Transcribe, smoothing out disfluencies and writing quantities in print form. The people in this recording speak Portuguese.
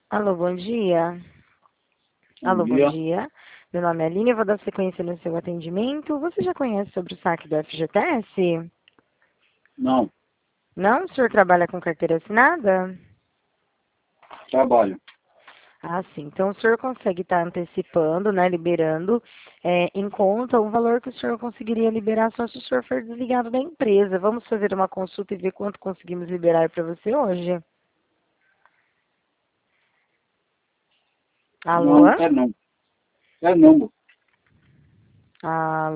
Alô, bom dia. Bom Alô, bom dia. dia. Meu nome é Aline, eu vou dar sequência no seu atendimento. Você já conhece sobre o saque do FGTS? Não, Não? O senhor trabalha com carteira assinada? trabalho. Ah, sim. Então, o senhor consegue estar antecipando, né, liberando em conta o valor que o senhor conseguiria liberar só se o senhor for desligado da empresa. Vamos fazer uma consulta e ver quanto conseguimos liberar para você hoje? Alô? Não, quero não. Quero não. Ah,